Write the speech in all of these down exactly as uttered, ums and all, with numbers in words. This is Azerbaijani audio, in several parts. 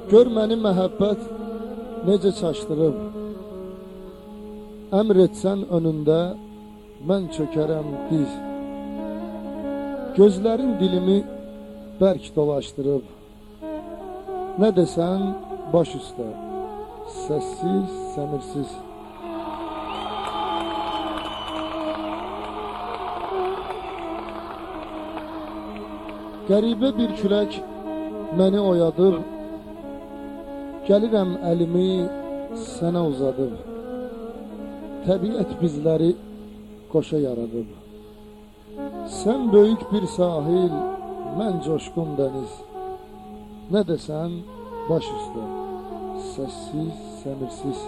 Gör məni məhəbbət necə çaşdırıb. Əmr etsən önündə mən çökərəm diz. Gözlərin dilimi bərk dolaşdırıb. Nə desən baş üstə, səssiz, səmirsiz. Qəribə bir külək məni oyadır. Gəlirəm əlimi sənə uzadır. Təbiət bizləri qoşa yaradıb. Sən böyük bir sahil, mən coşqun dəniz. Nə desən baş üstə, səssiz, səmirsiz.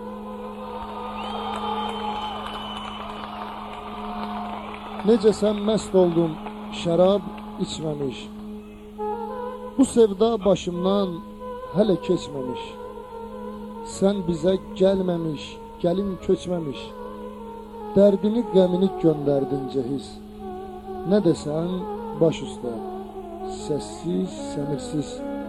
Necə sən məst oldun, şərab içməmiş. Bu sevda başımdan hələ keçməmiş. Sən bizə gəlməmiş, gəlin köçməmiş. Dərdini, qəmini göndərdin cehiz. Nə desən baş üstə, səssiz, səmirsiz.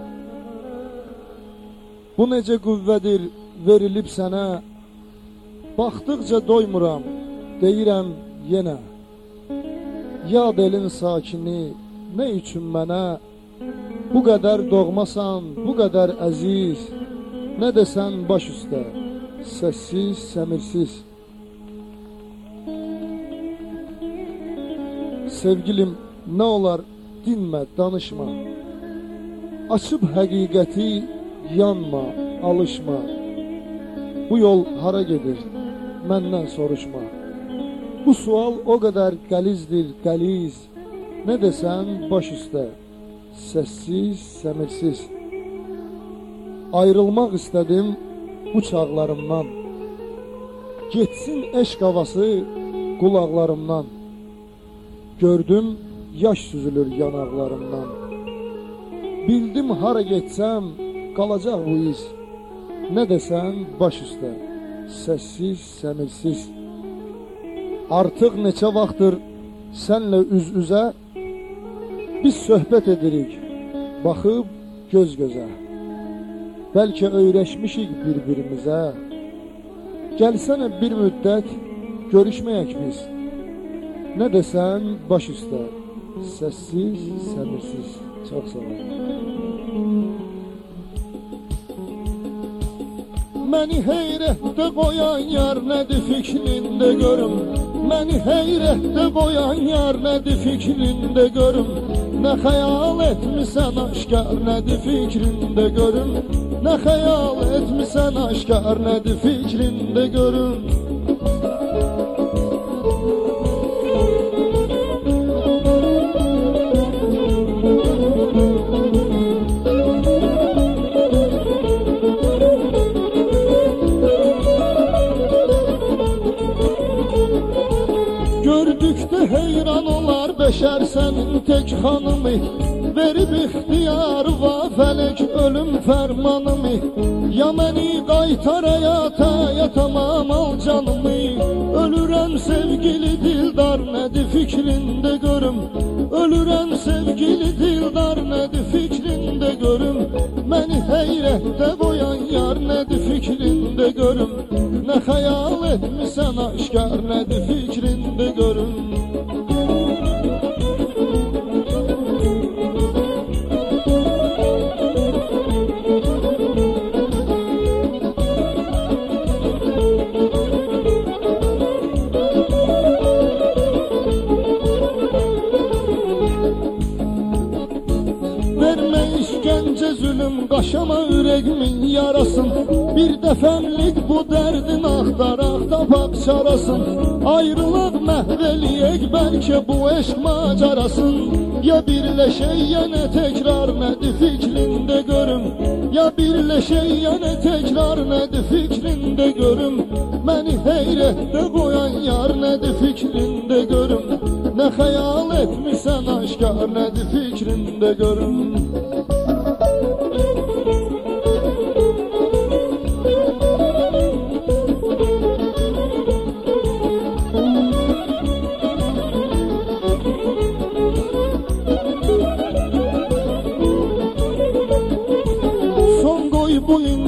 Bu necə qüvvədir verilib sənə. Baxdıqca doymuram, deyirəm yenə. Yad elin sakini, nə üçün mənə? Bu qədər doğmasan, bu qədər əziz. Nə desən baş üstə, səssiz, səmirsiz. Sevgilim, nə olar dinmə, danışma. Açıb həqiqəti, yanma, alışma. Bu yol hara gedir, məndən soruşma. Bu sual o qədər qəlizdir, qəliz. Nə desən baş üstə, səssiz, səmirsiz. Ayrılmaq istədim bu çağlarımdan. Getsin eşq havası qulaqlarımdan. Gördüm yaş süzülür yanaqlarımdan. Bildim hara getsəm qalacaq bu iz. Nə desən baş üstə, səssiz, səmirsiz. Artıq neçə vaxtdır sənlə üz-üzə biz söhbət edirik, baxıb göz gözə. Bəlkə öyrəşmişik bir-birimizə. Gəlsənə bir müddət görüşməyək biz. Nə desən baş üstə, səssiz, səmirsiz. Çox sağ ol. Məni heyrətdə qoyan yar nədir fikrində görüm. Məni heyrətdə qoyan yar nədir fikrində görüm. Nə xəyal etmisən aşkar nədir fikrində görüm. Nə xəyal etmisən aşkar nədir fikrində görüm. Gördükdə heyran olar bəşər sənin tək xanımı. Verib ixtiyar va fələk ölüm fərmanımı. Ya məni qaytar həyata, ya tamam al canımı. Ölürəm sevgili dildar, nədir fikrində görüm. Ölürəm sevgili dildar, nədir fikrində görüm. Məni heyrətdə qoyan yar, nədir fikrində görüm. Nə xəyal etmisən aşkar, nədir fikrində görüm. İşkəncə zülüm qaşama ürəgimin yarasın. Bir dəfəmlik bu dərdin axtaraq tapaq çarasın. Ayrılaq məhv eləyək bəlkə bu eşq macarasın. Ya birləşək yenə təkrar, nədir fikrində görüm. Ya birləşək yenə təkrar, nədir fikrində görüm. Məni heyrətdə qoyan yar, nədir fikrində görüm. Nə xəyal etmisən aşkar, nədir fikrində görüm.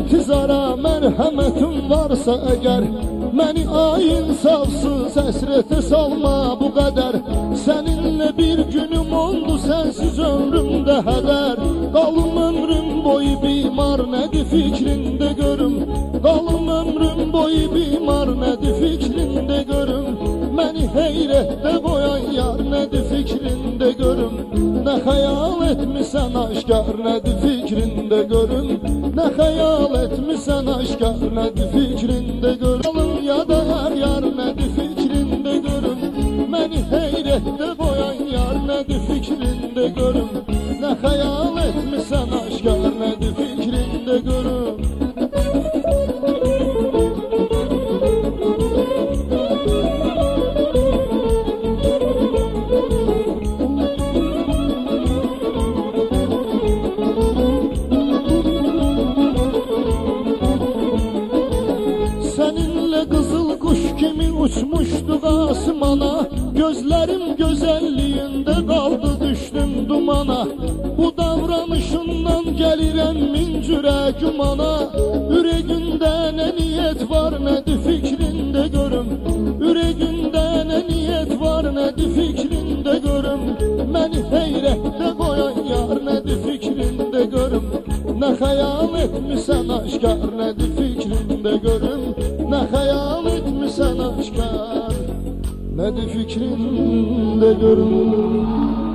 intizara mərhəmətin varsa əgər, məni insafsız əsrətə salma bu qədər. Səninlə bir günüm oldu, sənsiz ömrümdə hədər. Qalım ömrüm boyu bimar, nədir fikrində görüm. Qalım ömrüm boyu bimar, nədir fikrində görüm. Məni heyrətdə qoyan yar, nədir fikrində görüm. Nə xəyal etmisən aşkar, nədir fikrində görüm. Nə xəyal etmisən aşkar, nədir fikrində görüm. Ya da hər yar, nədir fikrində görüm. Məni heyrətdə qoyan yar, nədir fikrində görüm. Nə xəyal etmisən aşkar, nədir fikrində görüm. Səninlə qızıl quş kimi uçmuşduq asmana, gözlərim gözəlliyində qaldı, düşdüm dumana. Bu davranışından gəlirəm min cürə gümana. Ürəyində nə niyyət var, nədir fikrində görüm. Ürəyində nə niyyət var, nədir fikrində görüm. Məni heyrətdə qoyan yar, nədir fikrində görüm. Nə xəyal etmisən aşkar, nədir fikrində görüm. Nə xəyal etmisən aşkar, nədir fikrində görüm.